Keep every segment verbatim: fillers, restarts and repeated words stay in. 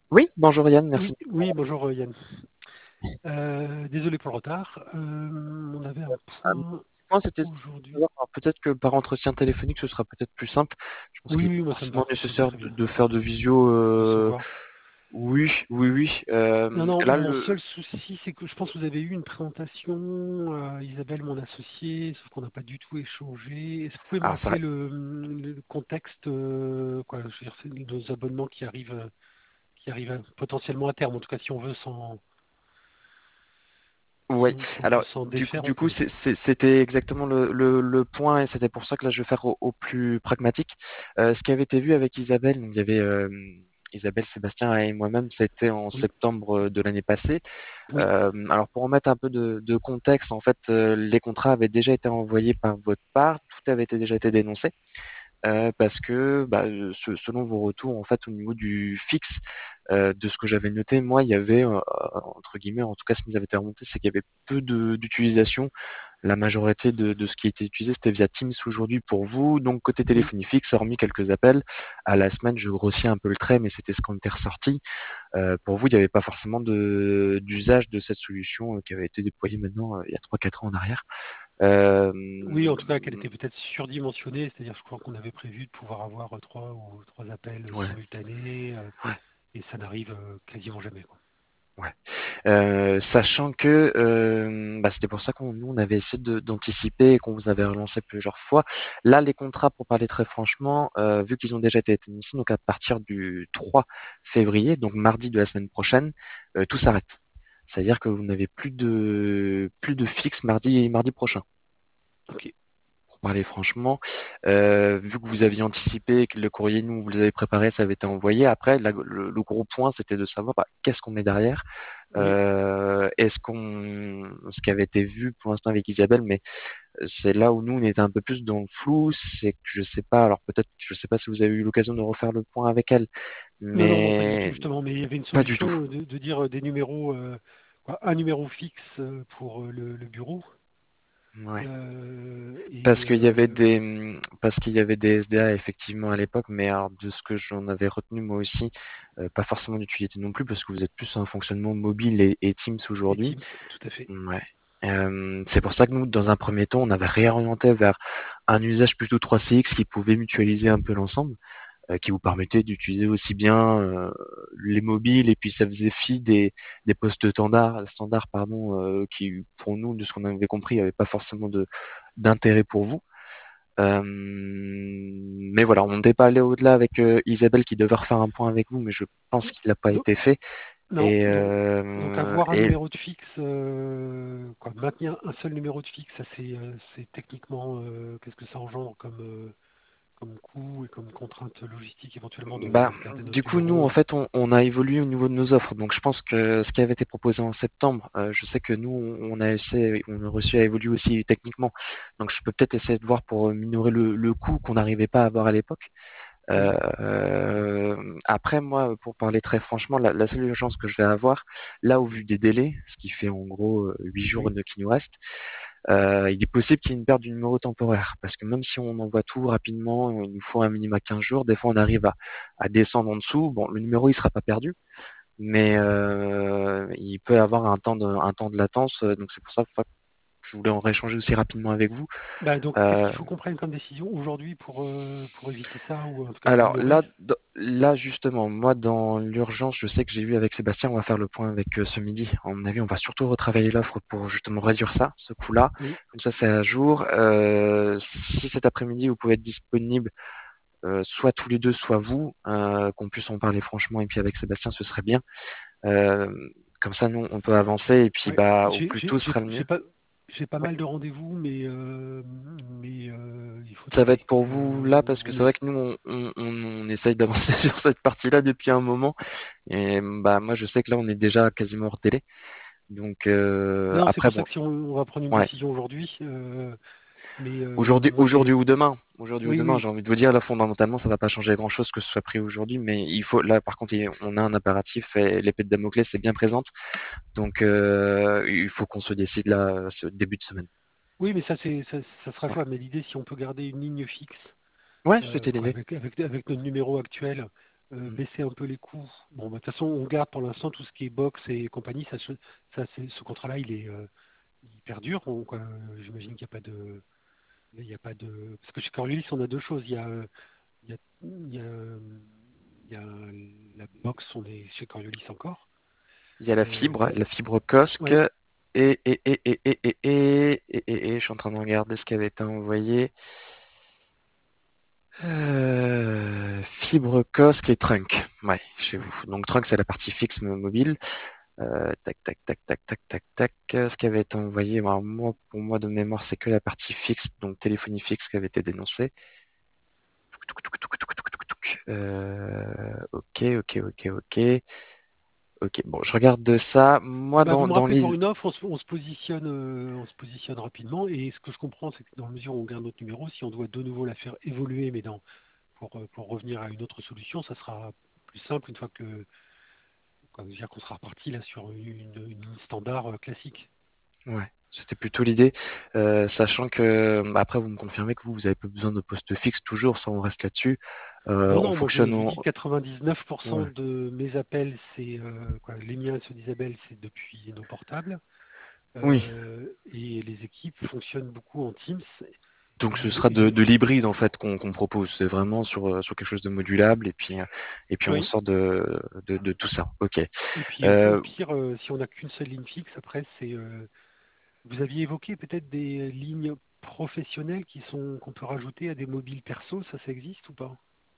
Oui, bonjour Yann, merci. Oui, oui, bonjour euh, Yann. Euh, désolé pour le retard. Euh, on avait un Euh, point Moi, c'était de aujourd'hui. savoir, alors, peut-être que par entretien téléphonique, ce sera peut-être plus simple. Je pense Oui, qu'il oui, est moi ça me va. forcément Ça me va nécessaire très de, bien de faire de visio. de se euh, voir. Oui, oui, oui. Non, Euh, non, là, mon le, seul souci, c'est que je pense que vous avez eu une présentation, euh, Isabelle, mon associée, sauf qu'on n'a pas du tout échangé. Est-ce que vous pouvez me alors ça, rappeler le, le contexte, euh, quoi, je veux dire, c'est nos abonnements qui arrivent, euh, qui arrivent à- potentiellement à terme, en tout cas si on veut s'en, si ouais. on, si on veut Alors s'en du coup, défaire, on du coup, peut. c'est- c'est- c'était exactement le, le, le point, et c'était pour ça que là, je vais faire au, au plus pragmatique. Euh, ce qui avait été vu avec Isabelle, donc il y avait euh, Isabelle, Sébastien et moi-même, c'était en Oui, septembre de l'année passée. oui, Euh, alors pour remettre un peu de, de contexte, en fait, euh, les contrats avaient déjà été envoyés par votre part, tout avait été- déjà été dénoncé, euh, parce que bah, euh, ce- selon vos retours, en fait, au niveau du fixe, euh, de ce que j'avais noté, moi, il y avait, euh, entre guillemets, en tout cas, ce qui nous avait été remonté, c'est qu'il y avait peu de- d'utilisation. La majorité de, de ce qui était utilisé, c'était via Teams aujourd'hui pour vous. Donc, côté oui. téléphonie fixe, hormis quelques appels, à la semaine, je grossis un peu le trait, mais c'était ce qu'on était ressorti. Euh, pour vous, il n'y avait pas forcément de d'usage de cette solution euh, qui avait été déployée maintenant euh, il y a trois quatre ans en arrière. Euh, Oui, en tout cas, qu'elle était peut-être surdimensionnée, c'est-à-dire je crois qu'on avait prévu de pouvoir avoir euh, trois ou trois appels euh, ouais, simultanés, euh, ouais, et ça n'arrive euh, quasiment jamais, quoi. ouais. Euh, sachant que euh, bah, c'était pour ça qu'on nous on avait essayé de- d'anticiper et qu'on vous avait relancé plusieurs fois. Là, les contrats, pour parler très franchement, euh, vu qu'ils ont déjà été initiés, donc à partir du trois février, donc mardi de la semaine prochaine, euh, tout s'arrête. C'est-à-dire que vous n'avez plus de plus de fixe mardi mardi prochain. Ok. Pour parler franchement, euh, vu que vous aviez anticipé que le courrier, nous, vous l'avez préparé, ça avait été envoyé. Après, la- le, le gros point, c'était de savoir bah, qu'est-ce qu'on met derrière. Oui. Euh, est-ce qu'on, ce qui avait été vu pour l'instant avec Isabelle, mais c'est là où nous, on était un peu plus dans le flou, c'est que je sais pas, alors peut-être, je sais pas si vous avez eu l'occasion de refaire le point avec elle, Non, non, non, pas du tout, mais justement, mais il y avait une pas du tout. solution euh, de, de dire euh, des numéros, euh, quoi, un numéro fixe euh, pour euh, le, le bureau, Ouais. euh, et Parce qu'il y avait euh, des, hum, parce qu'il y avait des S D A effectivement à l'époque, mais alors de ce que j'en avais retenu moi aussi, euh, pas forcément d'utilité non plus, parce que vous êtes plus un fonctionnement mobile et, et Teams et aujourd'hui. Teams, tout à fait. Ouais. Euh, c'est pour ça que nous, dans un premier temps, on avait réorienté vers un usage plutôt trois C X qui pouvait mutualiser un peu l'ensemble, euh, qui vous permettait d'utiliser aussi bien euh, les mobiles, et puis ça faisait fi des, des postes standards, standards pardon, euh, qui pour nous, de ce qu'on avait compris, n'avaient pas forcément de d'intérêt pour vous. Euh, mais voilà, on n'était pas allé au-delà avec euh, Isabelle qui devait refaire un point avec vous, mais je pense qu'il n'a pas Donc, été fait. non, Et, donc, donc euh, avoir un et numéro de fixe, euh, quoi, maintenir un seul numéro de fixe, ça c'est euh, c'est techniquement, euh, qu'est-ce que ça engendre comme, euh, comme coût et comme contrainte logistique éventuellement de, bah, de garder notre du coup, nous, numéro. en euh. fait, on, on a évolué au niveau de nos offres. Donc, je pense que ce qui avait été proposé en septembre, euh, je sais que nous, on a essayé, on a réussi à évoluer aussi techniquement. Donc, je peux peut-être essayer de voir pour minorer le, le coût qu'on n'arrivait pas à avoir à l'époque. Oui, Euh, euh, après, moi, pour parler très franchement, la, la seule urgence que je vais avoir, là, au vu des délais, ce qui fait en gros euh, huit jours oui, de- qui nous restent, euh, il est possible qu'il y ait une perte du numéro temporaire. Parce que même si on envoie tout rapidement, il nous faut un minimum quinze jours, des fois on arrive à, à descendre en dessous. Bon, le numéro, il sera pas perdu, mais euh, il peut avoir un temps de, un temps de latence. euh, Donc c'est pour ça que je voulais en rééchanger aussi rapidement avec vous. bah, donc, qu'est-ce Euh, qu'il faut qu'on prenne comme décision aujourd'hui pour, euh, pour éviter ça ou en tout cas Alors améliorer? là, d- là justement, moi dans l'urgence, je sais que j'ai vu avec Sébastien, on va faire le point avec euh, ce midi. À mon avis, on va surtout retravailler l'offre pour justement réduire ça, ce coût-là. Oui, Comme ça, c'est à jour. Euh, si cet après-midi vous pouvez être disponible, euh, soit tous les deux, soit vous, euh, qu'on puisse en parler franchement, et puis avec Sébastien, ce serait bien. Euh, Comme ça, nous, on peut avancer, et puis ouais. bah au J'ai plus tôt j'ai- j'ai- sera le j'ai mieux. pas, j'ai pas Ouais. mal de rendez-vous, mais, euh, mais euh, il faut Ça va tenter. être pour vous là, Euh, parce que on c'est vrai essaie. que nous, on, on, on on essaye d'avancer sur cette partie-là depuis un moment. Et bah moi je sais que là on est déjà quasiment hors délai. Donc euh, Non, c'est après pour ça bon, que si on, on va prendre une ouais. décision aujourd'hui, euh, mais euh, Aujourd'hui moi aujourd'hui j'ai, ou demain, aujourd'hui ou oui, demain, oui, j'ai envie de vous dire là fondamentalement ça va pas changer grand-chose que ce soit pris aujourd'hui, mais il faut là par contre il- on a un impératif et l'épée de Damoclès est bien présente. Donc euh, il faut qu'on se décide là ce début de semaine. oui, mais ça c'est, ça, ça sera Ouais. jouable. Mais l'idée, si on peut garder une ligne fixe, Ouais, euh, c'était quoi, l'idée. avec, avec, avec notre numéro actuel. euh, Mm. baisser un peu les coûts. Bon, bah, de toute façon, on garde pour l'instant tout ce qui est box et compagnie. Ça, se- ça, c'est- ce contrat-là, il est, euh, il perdure. Donc, euh, j'imagine qu'il n'y a pas de, il y a pas de, parce que chez Coriolis, on a deux choses. Il y a, euh, il y a, il y a, euh, il y a la box, on est chez Coriolis encore. Il y a la Euh, fibre, il y a- la fibre Cosc, ouais. et, et, et, et, et, et, et, et, et, et, je suis en train de regarder ce qui avait été envoyé. Euh, fibre Cosc et Trunk, ouais, chez Ouais. vous. Donc Trunk, c'est la partie fixe mo- mobile. Euh, tac, tac, tac, tac, tac, tac, tac. Euh, Ce qui avait été envoyé, alors, moi, pour moi de mémoire, c'est que la partie fixe, donc téléphonie fixe qui avait été dénoncée. Euh, ok, ok, ok, ok. Ok, bon, je regarde de ça. Moi, Bah, vous dans, me dans rappelez pour les... une offre, on se, on se positionne, euh, on se positionne rapidement. Et ce que je comprends, c'est que dans la mesure où on garde notre numéro, si on doit de nouveau la faire évoluer, mais dans, pour, euh, pour revenir à une autre solution, ça sera plus simple une fois que, quoi, je veux dire qu'on sera reparti là sur une, une ligne standard euh, classique. Ouais, c'était plutôt l'idée, euh, sachant que, bah, après, vous me confirmez que vous, vous avez pas besoin de poste fixe toujours, ça, on reste là-dessus. Euh, Non, on non, moi je, fonctionne je vous en... dis quatre-vingt-dix-neuf pour cent Ouais. de mes appels, c'est euh, quoi, les miens, ceux d'Isabelle, c'est depuis nos portables. Oui, Euh, et les équipes fonctionnent beaucoup en Teams. donc ce sera Et, de, et- de l'hybride, en fait, qu'on qu'on propose. C'est vraiment sur, euh, sur quelque chose de modulable, et puis, euh, et puis on oui. sort de, de, de tout ça. Ok. Et puis au, au Euh, pire, euh, si on n'a qu'une seule ligne fixe, après c'est euh, vous aviez évoqué peut-être des lignes professionnelles qui sont qu'on peut rajouter à des mobiles perso, ça ça existe ou pas?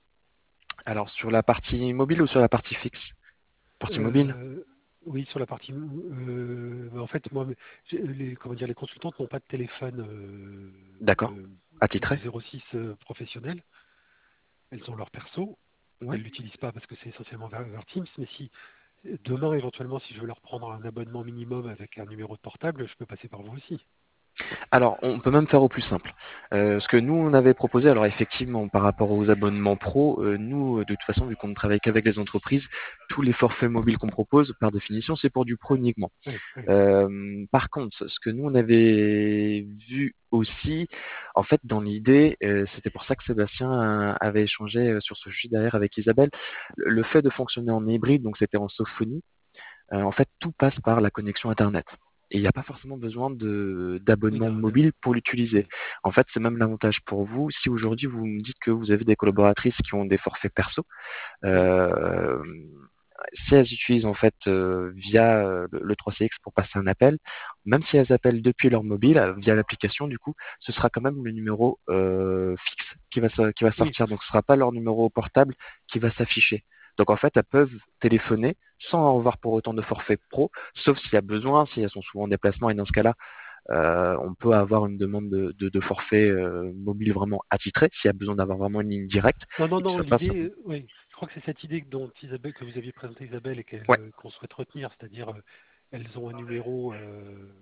alors, sur la partie mobile ou sur la partie fixe? Partie mobile? Euh, oui, sur la partie. Euh, en fait, moi, j'ai- les, comment dire, les consultantes n'ont pas de téléphone euh, D'accord. euh, Attitré? de zéro six euh, professionnel. Elles ont leur perso. Ouais. Elles l'utilisent pas parce que c'est essentiellement vers, vers Teams. Mais si demain, éventuellement, si je veux leur prendre un abonnement minimum avec un numéro de portable, je peux passer par vous aussi. Alors, on peut même faire au plus simple. Euh, ce que nous, on avait proposé, alors effectivement, par rapport aux abonnements pro, euh, nous, euh, de toute façon, vu qu'on ne travaille qu'avec les entreprises, tous les forfaits mobiles qu'on propose, par définition, c'est pour du pro uniquement. Oui, oui, Euh, par contre, ce que nous, on avait vu aussi, en fait, dans l'idée, euh, c'était pour ça que Sébastien euh, avait échangé euh, sur ce sujet derrière avec Isabelle, le le fait de fonctionner en hybride, donc c'était en sophonie, euh, en fait, tout passe par la connexion Internet. Et il n'y a pas forcément besoin de oui, d'abonnement d'un- d'un- mobile pour l'utiliser. oui, En fait, c'est même l'avantage pour vous. Si aujourd'hui vous me dites que vous avez des collaboratrices qui ont des forfaits perso, oui, euh, si elles utilisent en fait euh, via euh, le, le trois C X pour passer un appel, même si elles appellent depuis leur mobile euh, via l'application, du coup, ce sera quand même le numéro euh, fixe qui va se- qui va oui. sortir. Donc, ce sera pas leur numéro portable qui va s'afficher. Donc, en fait, elles peuvent téléphoner sans avoir pour autant de forfait pro, sauf s'il y a besoin, si elles sont souvent en déplacement. Et dans ce cas-là, euh, on peut avoir une demande de, de, de forfait euh, mobile vraiment attitré, s'il y a besoin d'avoir vraiment une ligne directe Non, non, et qui non. soit pas L'idée, simplement. euh, oui, je crois que c'est cette idée dont Isabelle, que vous aviez présentée, Isabelle, et qu'elle, Ouais, euh, qu'on souhaite retenir, c'est-à-dire euh, elles ont un numéro euh,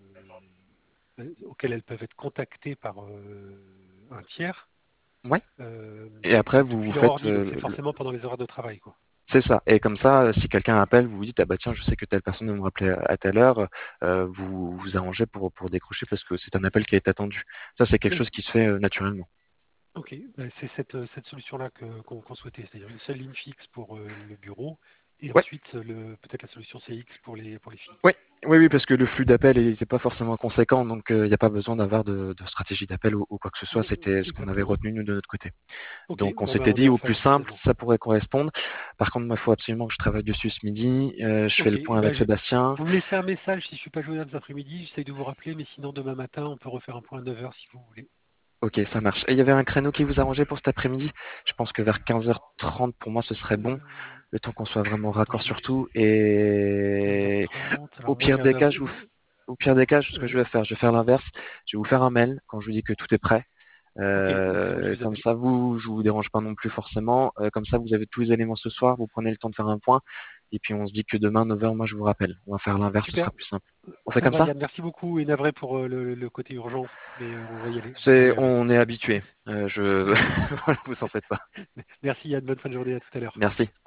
euh, auquel elles peuvent être contactées par euh, un tiers ouais. euh, Et après, vous vous depuis leur faites ordi. Donc euh, c'est le, forcément pendant les horaires de travail, quoi. c'est ça. Et comme ça, euh, si quelqu'un appelle, vous vous dites, ah bah tiens, je sais que telle personne va me rappeler à telle heure, euh, vous vous arrangez pour, pour décrocher parce que c'est un appel qui est attendu. Ça, c'est quelque Oui. chose qui se fait euh, naturellement. Ok. Ben, c'est cette, euh, cette solution-là que, qu'on, qu'on souhaitait, c'est-à-dire une seule ligne fixe pour euh, le bureau et Ouais, ensuite le, peut-être la solution C X pour les pour les filles. ouais. Oui, oui, parce que le flux d'appels n'était pas forcément conséquent, donc il n'y a pas besoin d'avoir de, de stratégie d'appel ou, ou quoi que ce soit. Euh, C'était ce qu'on avait Exactement. retenu nous de notre côté. Ok. Donc on Bon ben s'était on est dit en au plus phase simple, finalement. ça pourrait correspondre. Par contre, moi, il faut absolument que je travaille dessus ce midi. Euh, je fais Ok, le point bah, avec je- Sébastien. vous me laissez un message si je suis pas joignable cet après-midi, j'essaie de vous rappeler, mais sinon demain matin, on peut refaire un point à neuf heures si vous voulez. Ok, ça marche. Et il y avait un créneau qui vous arrangeait pour cet après-midi. Je pense que vers quinze heures trente, pour moi, ce serait bon. Euh, Le temps qu'on soit vraiment raccord sur attendez, tout. Et quinze heures trente, au alors moi pire j'ai un... des cas, av- je vous, f- au pire des cas, ce que je euh, vais faire, je vais faire l'inverse. Je vais vous faire un mail quand je vous dis que tout est prêt. ok, et sinon je Euh, vous comme appelle. ça, vous, je vous dérange pas non plus forcément. Euh, comme ça, vous avez tous les éléments ce soir. Vous prenez le temps de faire un point. Et puis, on se dit que demain, neuf heures, moi, je vous rappelle. On va faire l'inverse, ce Super, sera plus simple. On fait ça comme va ça? Yann, merci beaucoup et navré pour euh, le, le côté urgent, mais euh, on va y aller, on va C'est, y arriver. on est habitué. Euh, je, vous en faites pas. Merci Yann, bonne fin de journée, à tout à l'heure. Merci.